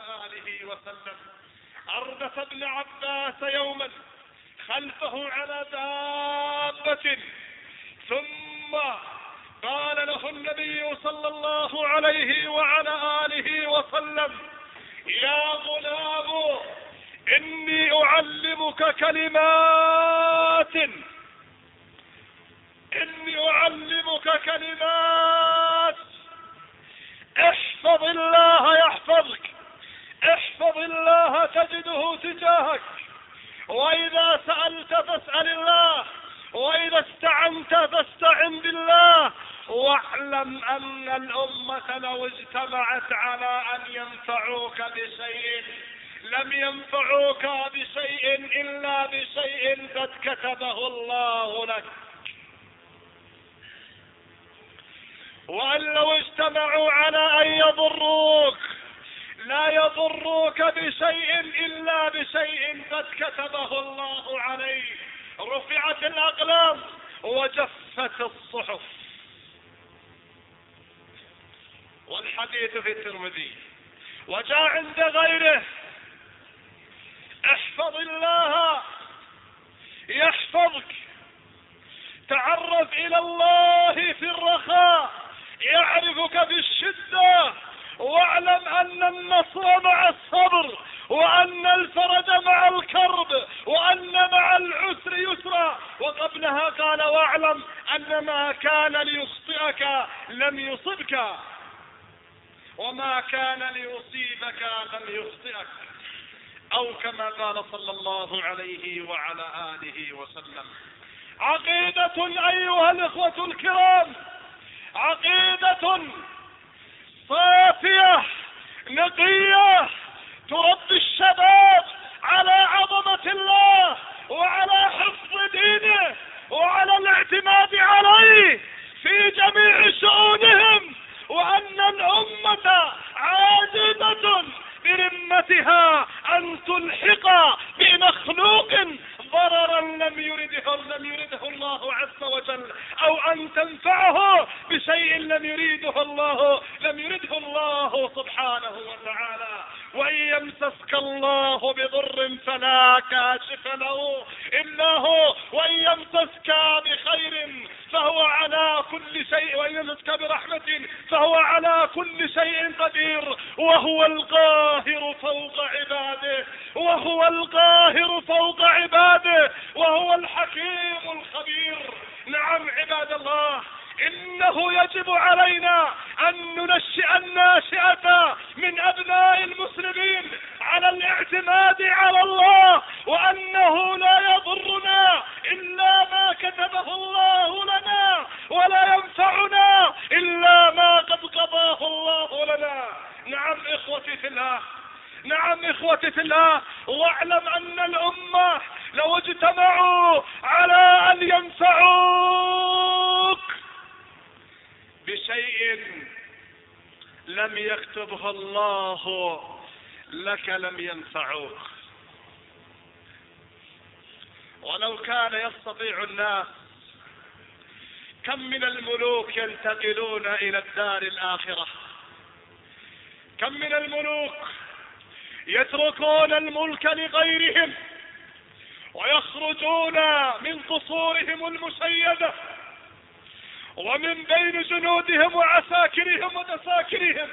آله وسلم أردف ابن عباس يوما خلفه على دابة، ثم قال له النبي صلى الله عليه وعلى آله وسلم: يا غلام، إني أعلمك كلمات، احفظ الله يحفظك، احفظ الله تجده تجاهك، وإذا سألت فاسأل الله، وإذا استعنت فاستعن بالله، واعلم أن الأمة لو اجتمعت على أن ينفعوك بشيء لم ينفعوك بشيء إلا بشيء قد كتبه الله لك، وأن لو اجتمعوا على أن يضروك لا يضروك بشيء إلا بشيء قد كتبه الله عليك. رفعت الأقلام وجفت الصحف. والحديث في الترمذي وجاء عند غيره: احفظ الله يحفظك، تعرف إلى الله في الرخاء يعرفك في الشدة، واعلم أن النصر مع الصبر، وأن الفرج مع الكرب، وأن مع العسر يسرا. وقبلها قال: واعلم أن ما كان ليخطئك لم يصبك، وما كان ليصيبك لم يخطئك، أو كما قال صلى الله عليه وعلى آله وسلم. عقيدة أيها الإخوة الكرام، عقيدة صافية نقية تربي الشباب على عظمة الله، وعلى حفظ دينه، وعلى الاعتماد عليه في جميع شؤونهم، وأن الأمة عاجزة برمتها أن تلحق بمخلوق ضررا لم يرده الله عز وجل، أو أن تنفعه بشيء لم يرده الله سبحانه وتعالى. وإن يمسسك الله بضر فلا كاشف له إلا هو، وإن يمسسك بخير فهو على كل شيء، وإن يمسسك برحمة فهو على كل شيء قدير، وهو القاهر فوق عباده، وهو القاهر فوق عباده، وهو الحكيم الخبير. نعم عباد الله، إنه يجب علينا أن ننشئ الناشئة من أبناء المسلمين على الاعتماد على الله، وأنه لا يضرنا إلا ما كتبه الله لنا، ولا ينفعنا إلا ما قد قضاه الله لنا. نعم إخوتي في الله، نعم إخوتي في الله، واعلم أن الأمة لو اجتمعوا على أن ينفعوك بشيء لم يكتبه الله لك لم ينفعوك. ولو كان يستطيع الناس، كم من الملوك ينتقلون إلى الدار الآخرة، كم من الملوك يتركون الملك لغيرهم ويخرجون من قصورهم المشيدة ومن بين جنودهم وعساكرهم ودساكرهم،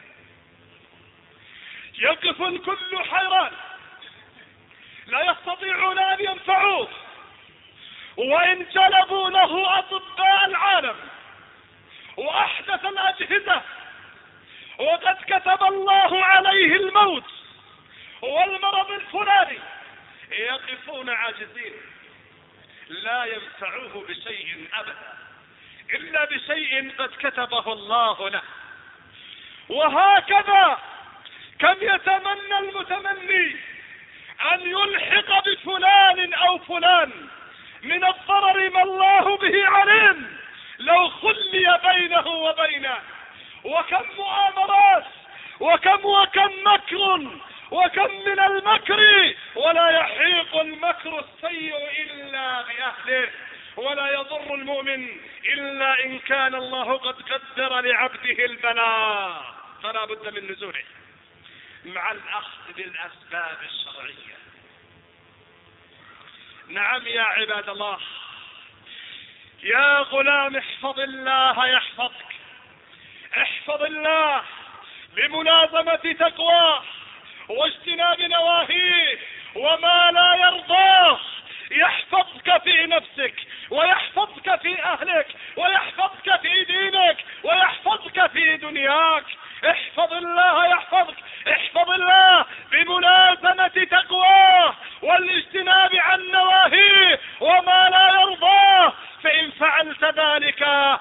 يقف الكل حيران، لا يستطيعون أن ينفعوه، وإن جلبوا له أطباء العالم وأحدث الأجهزة وقد كتب الله عليه الموت والمرض الفلاني، يقفون عاجزين، لا ينفعوه بشيء أبدا إلا بشيء قد كتبه الله له. وهكذا كم يتمنى المتمني أن يلحق بفلان أو فلان من الضرر ما الله به عليم لو خلي بينه وبينه. وكم مؤامرات، وكم مكر، وكم من المكر، ولا يحيق المكر السيء إلا بأهله، ولا يضر المؤمن إلا إن كان الله قد قدر لعبده البلاء، فلا بد من نزوله، مع الأخذ بالأسباب الشرعية. نعم يا عباد الله، يا غلام احفظ الله يحفظك، احفظ الله بملازمة تقواه واجتناب نواهيه وما لا يرضاه، يحفظك في نفسك ويحفظك في أهلك ويحفظك في دينك ويحفظك في دنياك. احفظ الله يحفظك، احفظ الله بملازمة تقواه والاجتناب عن نواهيه وما لا يرضاه، فإن فعلت ذلك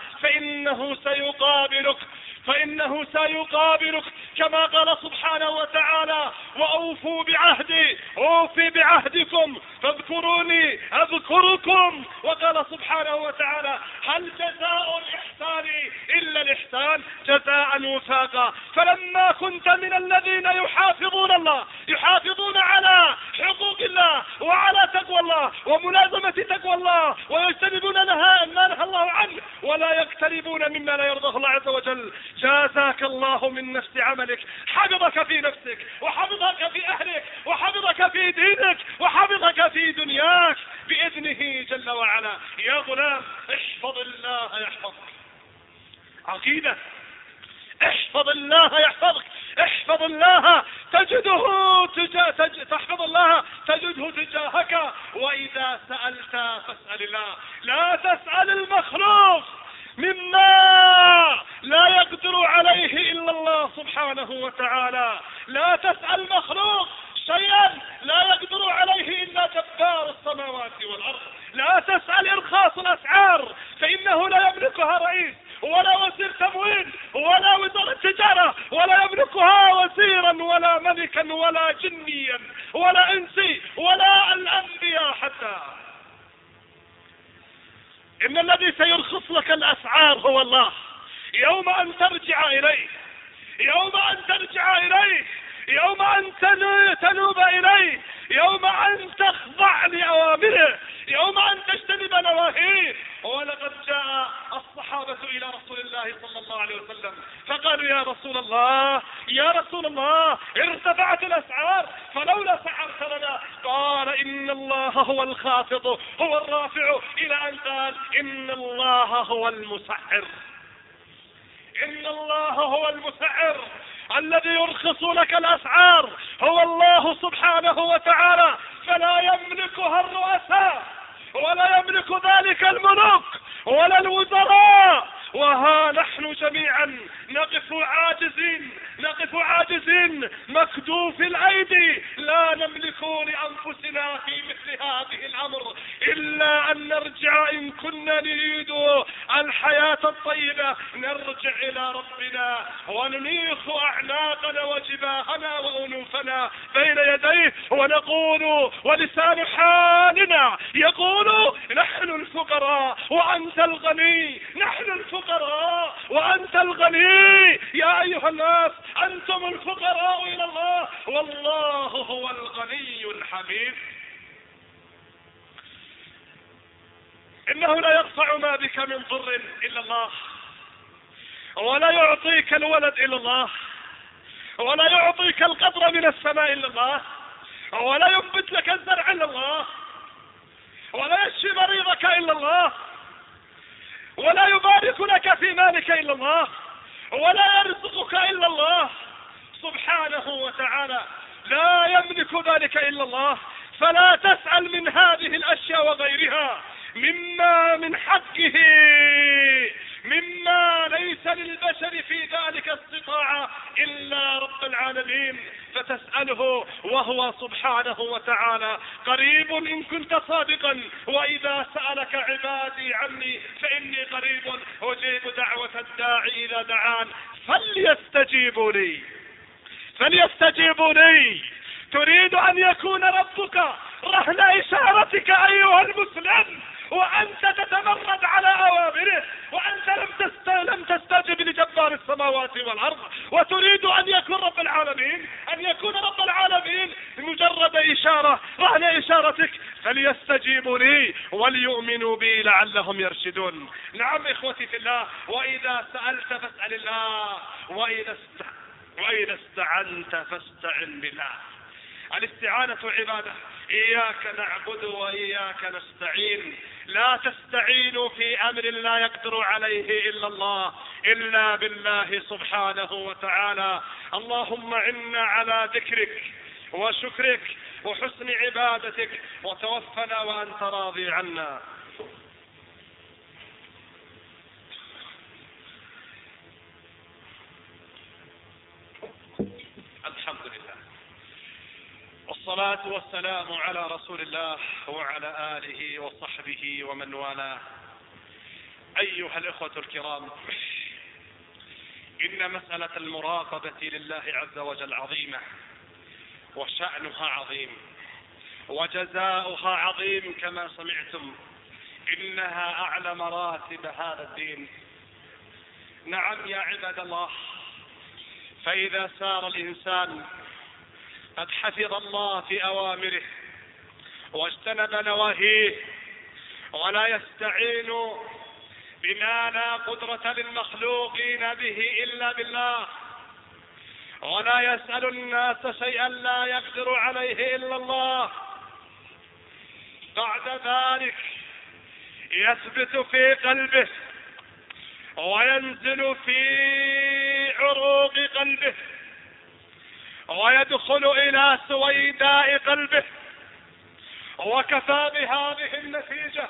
فإنه سيقابلك كما قال سبحانه وتعالى: وأوفوا بعهدي أوفي بعهدكم فاذكروني أذكركم. وقال سبحانه وتعالى: هل جزاء الإحسان إلا الإحسان، جزاء وفاقا. فلما كنت من الذين يحافظون على حقوق الله وعلى تقوى الله وملازمة تقوى الله ويجتنبون ما نهى الله عنه ولا يقتربون مما لا يرضاه الله عز وجل، جازاك الله من نفس عملك، حفظك في نفسك وحفظك في أهلك وحفظك في دينك وحفظك في دنياك بإذنه جل وعلا. يا غلام احفظ الله يحفظك. عقيدة: احفظ الله يحفظك، احفظ الله تحفظ الله تجده تجاهك. وإذا سألت فاسأل الله، لا تسأل المخلوق مما لا يقدر عليه إلا الله سبحانه وتعالى، لا تسأل مخلوق شيئا لا يقدر عليه إلا جبار السماوات والأرض. لا تسأل إرخاص الأسعار فإنه لا يملكها رئيس ولا وزير تموين ولا وزارة تجارة، ولا يملكها وزيرا ولا ملكا ولا جنيا ولا إنسي ولا الأنبياء حتى. إن الذي سيرخص لك الأسعار هو الله، يوم أن ترجع إليه، يوم أن ترجع إليه، يوم أن تنوب إليه، يوم أن تخضع لأوامره، يوم أن تجتنب نواهيه. ولقد جاء الصحابة إلى رسول الله صلى الله عليه وسلم فقالوا: يا رسول الله ارتفعت الأسعار فلولا سعرت لنا. قال: إن الله هو الخافض هو الرافع، إلى أن قال: إن الله هو المسعر. إن الله هو المسعر، الذي يرخص لك الأسعار هو الله سبحانه وتعالى، فلا يملكها الرؤساء ولا يملك ذلك الملوك ولا الوزراء. وها نحن جميعا نقف عاجزين مكدوف الأيدي، لا نملك لأنفسنا في مثل هذه الأمر إلا أن نرجع. إن كنا نريد الحياة الطيبة نرجع إلى ربنا وننيخ أعناقنا وجباهنا وأنوفنا بين يديه ونقول، ولسان حالنا يقول: نحن الفقراء وأنت الغني، نحن الفقراء وأنت الغني. يا أيها الناس أنتم الفقراء إلى الله والله هو الغني الحميد. إنه لا يرفع ما بك من ضر إلا الله، ولا يعطيك الولد إلا الله، ولا يعطيك القطر من السماء إلا الله، ولا ينبت لك الزرع إلا الله، ولا يشفي مريضك إلا الله، ولا يبارك لك في مالك إلا الله، ولا يرزقك إلا الله سبحانه وتعالى. لا يملك ذلك إلا الله. فلا تسأل من هذه الأشياء وغيرها مما من حقه، مما ليس للبشر في ذلك استطاعة إلا رب العالمين، فتسأله وهو سبحانه وتعالى قريب إن كنت صادقا. وإذا سألك عبادي عني فإني قريب أجيب دعوة الداعي إذا دعان فليستجيبوا لي. تريد أن يكون ربك رهن إشارتك أيها المسلم وأنت تتمرد على أوامره، وأنت لم تستجب لجبار السماوات والأرض، وتريد أن يكون رب العالمين بمجرد إشارة رهن إشارتك. فليستجيبوا لي وليؤمنوا بي لعلهم يرشدون. نعم إخوتي في الله، وإذا سألت فاسأل الله، وإذا استعنت فاستعن بالله. الاستعانة عبادة، إياك نعبد وإياك نستعين. لا تستعينوا في أمر لا يقدر عليه إلا الله، إلا بالله سبحانه وتعالى. اللهم عنا على ذكرك وشكرك وحسن عبادتك، وتوفنا وأنت راضي عنا. الحمد لله، والصلاة والسلام على رسول الله وعلى آله وصحبه ومن والاه. أيها الإخوة الكرام، إن مسألة المراقبة لله عز وجل عظيمة، وشأنها عظيم، وجزاؤها عظيم كما سمعتم. إنها أعلى مراتب هذا الدين. نعم يا عباد الله، فإذا سار الإنسان قد حفظ الله في أوامره واجتنب نواهيه، ولا يستعين بما لا قدرة للمخلوقين به إلا بالله، ولا يسأل الناس شيئا لا يقدر عليه إلا الله، بعد ذلك يثبت في قلبه وينزل في عروق قلبه ويدخل إلى سويداء قلبه. وكفى بهذه النتيجة،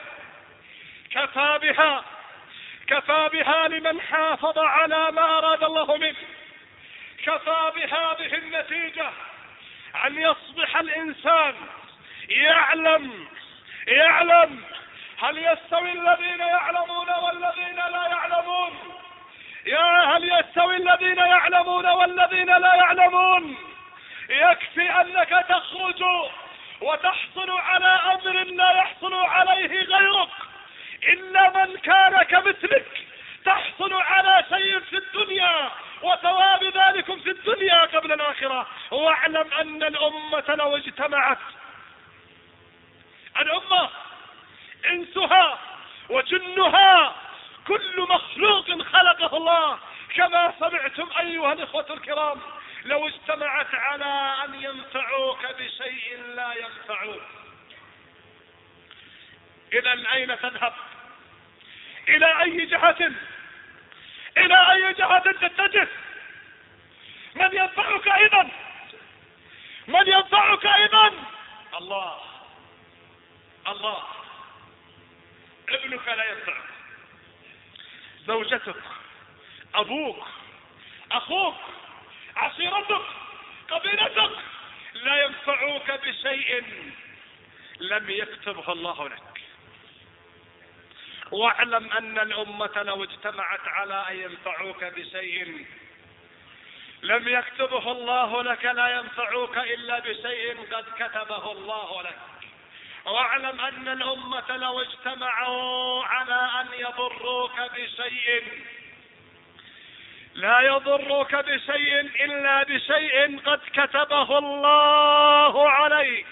كفى بها لمن حافظ على ما أراد الله منه. كفى بهذه النتيجة أن يصبح الإنسان يعلم هل يستوي الذين يعلمون والذين لا يعلمون؟ هل يستوي الذين يعلمون والذين لا يعلمون؟ يكفي أنك تخرج وتحصل على أمر لا يحصل عليه غيرك إلا من كان كمثلك. تحصل على شيء في الدنيا وثواب ذلكم في الدنيا قبل الآخرة. واعلم أن الأمة لو اجتمعت، الأمة إنسها وجنها، كل مخلوق خلقه الله كما سمعتم أيها الإخوة الكرام، لو اجتمعت على أن ينفعوك بشيء لا ينفعوك، إذن أين تذهب؟ إلى أي جهة تتجه؟ من ينفعك إذن؟ الله. ابنك لا ينفعك، زوجتك، أبوك، أخوك، عشيرتك، قبيلتك لا ينفعوك بشيء لم يكتبه الله لك. واعلم أن الأمة لو اجتمعت على أن ينفعوك بشيء لم يكتبه الله لك لا ينفعوك إلا بشيء قد كتبه الله لك. واعلم أن الأمة لو اجتمعوا على أن يضروك بشيء لا يضروك بشيء إلا بشيء قد كتبه الله عليك.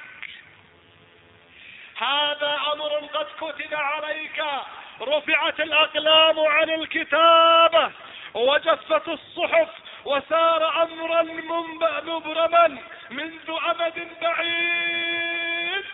هذا أمر قد كتب عليك. رفعت الأقلام عن الكتابة وجفت الصحف وسار أمرا مبرما منذ أمد بعيد.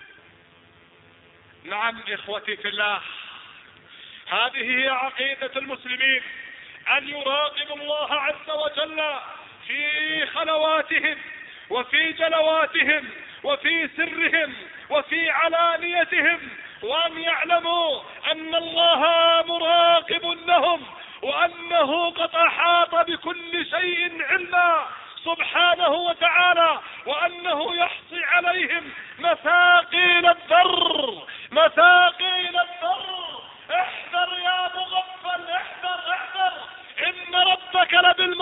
نعم إخوتي في الله، هذه هي عقيدة المسلمين، أن يراقبوا الله عز وجل في خلواتهم وفي جلواتهم وفي سرهم وفي علانيتهم، وأن يعلموا أن الله مراقب لهم وأنه قد أحاط بكل شيء علما سبحانه وتعالى، وأنه يحصي عليهم مثاقيل الذر. احذر يا مغفل، احذر، إن ربك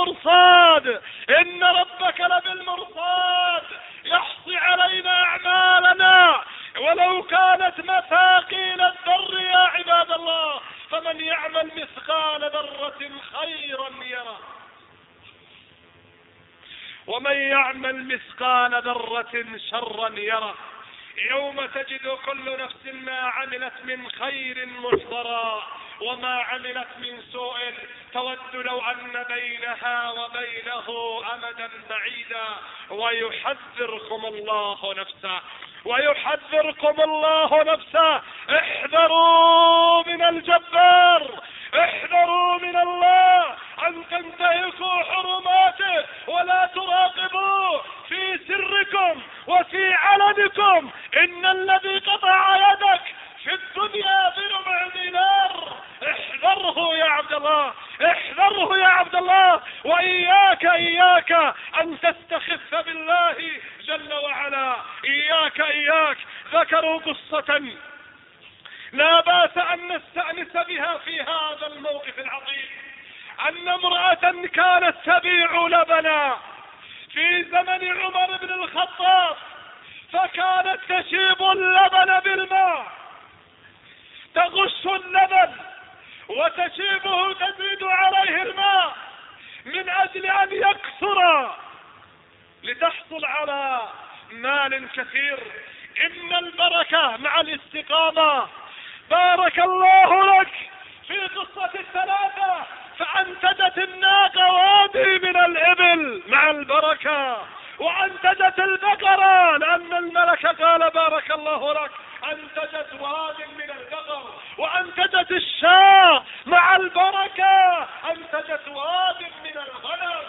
لبالمرصاد، يحصي علينا أعمالنا ولو كانت مثاقيل الذر يا عباد الله. فمن يعمل مثقال ذرة خيرا يره، ومن يعمل مثقال ذرة شرا يره. يوم تجد كل نفس ما عملت من خير محضرا وما عملت من سوء تود لو أن بينها وبينه أمدا بعيدا. ويحذركم الله نفسه، ويحذركم الله نفسه. احذروا من الجبار، احذروا من الله أن تنتهكوا حرماته ولا تراقبوا في سركم وفي علنكم. إن الذي قطع يدك في الدنيا بربع دينار. احذره يا عبد الله، احذره يا عبد الله. وإياك أن تستخف بالله جل وعلا. إياك. ذكروا قصة لا بأس أن نستأنس بها في هذا الموقف العظيم. أن امرأة كانت تبيع لبنا في زمن عمر بن الخطاب، فكانت تشيب اللبن بالماء، تغش اللبن وتشيبه، تزيد عليه الماء من أجل أن يكثر لتحصل على مال كثير. إن البركة مع الاستقامة. بارك الله لك في قصة الثلاثة، فأنتجت الناقة وادي من الإبل مع البركة، وأنتجت البقرة لأن الملك قال بارك الله لك، أنتجت واد من البقر، وأنتجت الشاة مع البركة، أنتجت واد من الغنم.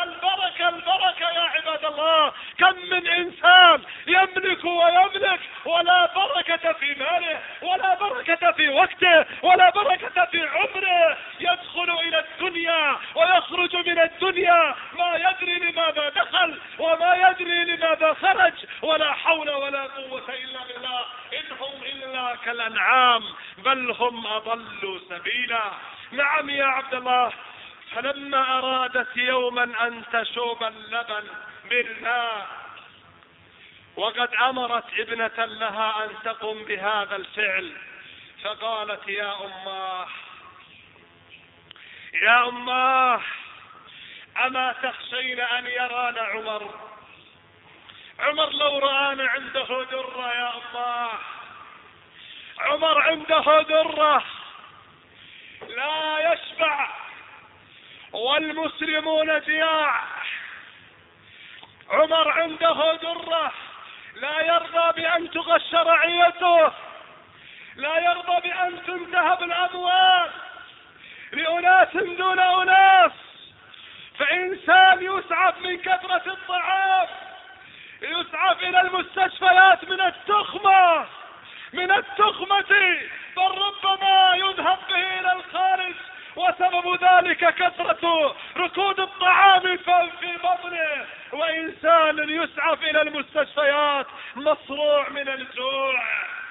البركة يا عباد الله. كم من إنسان يملك ويملك ولا بركة في ماله، ولا بركة في وقته، ولا بركة في عمره. يدخل إلى الدنيا ويخرج من الدنيا ما يدري لماذا دخل وما يدري لماذا خرج، ولا حول ولا قوة إلا بالله. إن هم إلا كالأنعام بل هم أضلوا سبيلا. نعم يا عبد الله. فلما أرادت يوما أن تشوب اللبن بالماء، وقد أمرت ابنة لها أن تقوم بهذا الفعل، فقالت يا أماه أما تخشين أن يرانا عمر لو رآنا عنده درة يا أماه، عمر عنده درة لا يشبع والمسلمون جياع. عمر عنده درة لا يرضى بأن تغش رعيته، لا يرضى بأن تنتهب الأموال لأناس دون أناس. فإنسان يسعف من كثرة الطعام، يسعف إلى المستشفيات من التخمة، بل ربما يذهب به إلى الخارج، وسبب ذلك كثرة ركود الطعام في بطنه. وإنسان يسعف إلى المستشفيات مصروع من الجوع.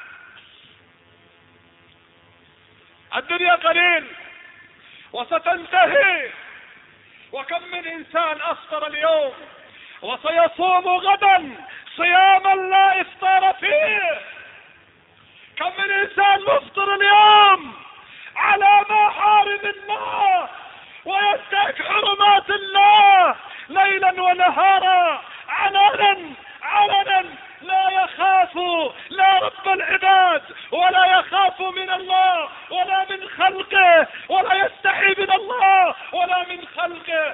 الدنيا قليل وستنتهي. وكم من إنسان أفطر اليوم وسيصوم غدا صياما لا إفطار فيه. كم من إنسان مفطر اليوم على محارم الله وينتهك حرمات الله ليلا ونهارا، علنا لا يخاف لا رب العباد ولا يخاف من الله ولا من خلقه، ولا يستحي من الله ولا من خلقه.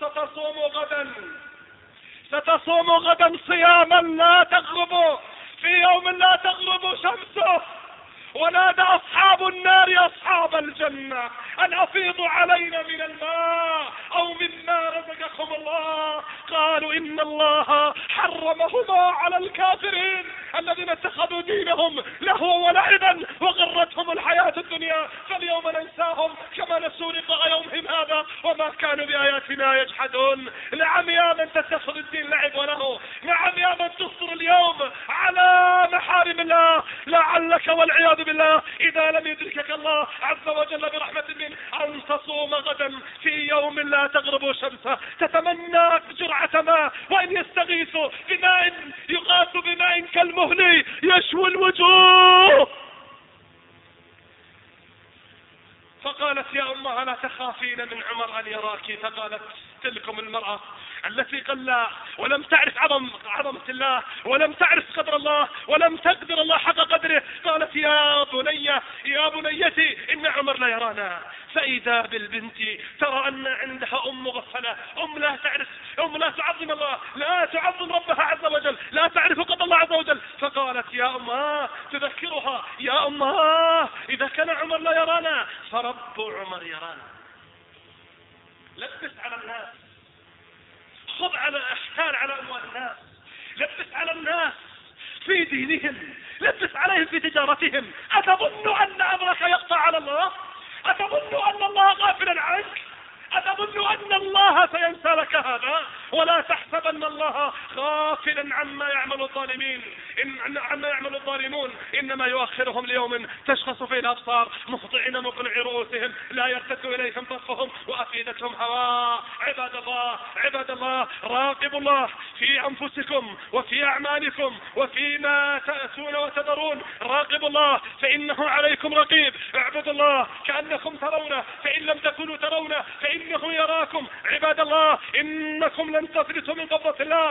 ستصوم غدا صياما لا تغرب، في يوم لا تغرب شمسه. ونادى أصحاب النار أصحاب الجنة أن أفيضوا علينا من الماء أو مما رزقكم الله. قالوا إن الله حرمهما على الكافرين الذين اتخذوا دينهم لهوا ولعبا وغرتهم الحياة الدنيا، فاليوم ننساهم كما نسوا لقاء يومهم هذا وما كانوا بآياتنا يجحدون. نعم يا من تتخذ الدين لعب وله، نعم يا من تصر اليوم على محارم الله، لعلك والعياذ بالله إذا لم يدركك الله عز وجل برحمة منه أن تصوم غدا في يوم لا تغرب شمسه تتمنى جرعة ماء، وإن يستغيثوا بماء يغاث بماء كالمهل يشوي الوجوه. فقالت يا أمها لا تخافين من عمر أن يراك. فقالت تلكم المرأة التي قل ولم تعرف عظمة الله، ولم تعرف قدر الله، ولم تقدر الله حق قدره، قالت يا بنيتي إن عمر لا يرانا. فإذا بالبنت ترى أن عندها أم مغفلة، أم لا تعرف، أم لا تعظم الله، لا تعظم ربها عز وجل، لا تعرف قدر الله عز وجل. فقالت يا أمها تذكرها يا أمها إذا كان عمر لا يرانا فرب عمر يرانا. لبس على الناس، خذ على احتال على أموال الناس، لبس على الناس في دينهم، لبس عليهم في تجارتهم. أتظن أن أمرك يقطع على الله؟ أتظن أن الله غافلا عنك؟ أتظن أن الله سينسى لك هذا؟ ولا تحسبن الله غافلا عما يعمل الظالمين، عما يعمل الظالمون، إنما يؤخرهم ليوم تشخص فيه الأبصار مخضعين مقنعي رؤوسهم لا يرتد إليهم طرفهم وأفئدتهم هواء. عباد الله راقبوا الله في أنفسكم وفي أعمالكم وفيما تأتون وتذرون. راقبوا الله فإنه عليكم رقيب. اعبدوا الله كأنكم ترونه، فإن لم تكونوا ترونه فإنه يراكم. عباد الله إنكم لن تفلتوا من قبضة الله،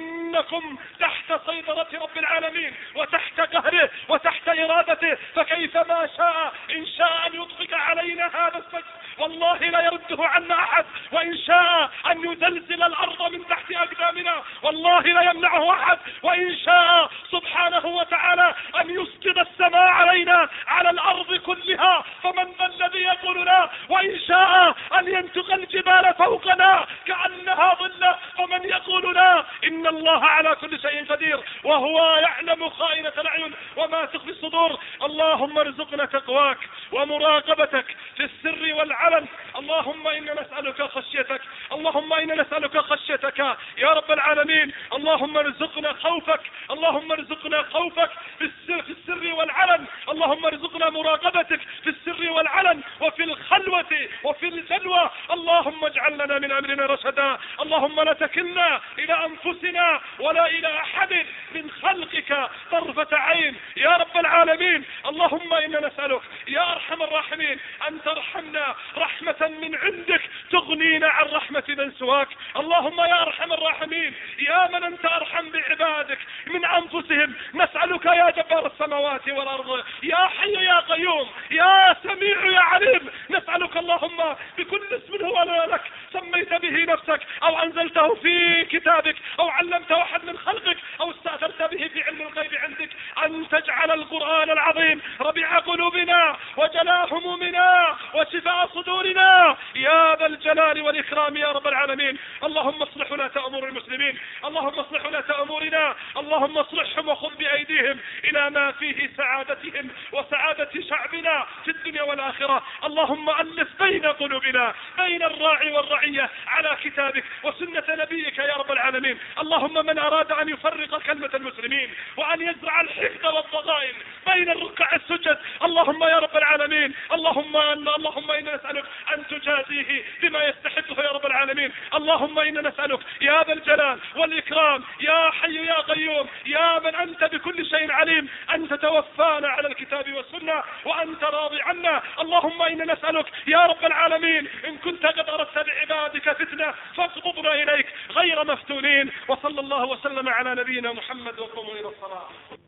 إنكم تحت سيطرة رب العالمين وتحت قهره وتحت إرادته، فكيف ما شاء إن شاء أن يطفق علينا هذا السجن والله لا يرده عنا أحد، وإن شاء أن يزلزل الأرض من تحت أقدامنا والله لا يمنعه أحد، وإن شاء سبحانه وتعالى أن يسقط السماء علينا على الأرض كلها فمن ذا الذي يقول لا، وإن شاء أن ينتق الجبال فوقنا كأنها ظلة فمن يقول لا. إن الله على كل شيء قدير وهو يعلم خائنة الأعين وما تخفي الصدور. اللهم ارزقنا تقواك ومراقبتك في السر والعلن. اللهم إنا نسألك خشيتك، اللهم إنا نسألك خشيتك يا رب العالمين. اللهم ارزقنا خوفك، اللهم ارزقنا خوفك في السر والعلن. اللهم ارزقنا مراقبتك في السر والعلن وفي الخلوة وفي الجلوة. اللهم اجعل لنا من أمرنا رشدا. اللهم لا تكلنا إلى أنفسنا ولا إلى أحد من خلقك طرفة عين يا رب العالمين. اللهم إنا نسألك يا أرحم الراحمين أن ترحمنا رحمة من عندك تغنينا عن رحمة من سواك. اللهم يا أرحم الراحمين يا من أنت أرحم بعبادك من أنفسهم، نسألك يا جبار السماوات والأرض يا حي يا قيوم يا سميع يا عليم، نسألك اللهم بكل اسم هو لك سميت به نفسك أو أنزلته في كتابك أو علمته أحد من خلقك أو استأثرت به في علم الغيب عندك أن تجعل القرآن العظيم ربيع قلوبنا وجلاء همومنا وشفاء صدورنا يا ذا الجلال والإكرام يا رب العالمين. اللهم اصلح ولاة أمور المسلمين، اللهم اصلح ولاة أمورنا، اللهم اصلحهم وخذ بأيديهم إلى ما فيه سعادتهم وسعادة شعبنا في الدنيا والآخرة. اللهم ألف بين قلوبنا بين الراعي والرعية على كتابك وسنة نبيك يا رب العالمين. اللهم من أراد أن يفرق كلمة المسلمين وأن يزرع الحقد والضغائن بين الركع السجد اللهم يا رب العالمين، اللهم إنا نسألك أن تجازيه بما يستحقه يا رب العالمين. اللهم إنا نسألك يا ذا الجلال والإكرام يا حي يا قيوم يا من أنت بكل شيء عليم أن تتوفانا على الكتاب والسنة وأنت راضي عنا. اللهم إنا نسألك يا رب العالمين إن كنت قد أردت بعبادك فتنة فاقبضنا إليك غير مفتونين. وصلى الله وسلم على نبينا محمد وقوموا إلى الصلاة.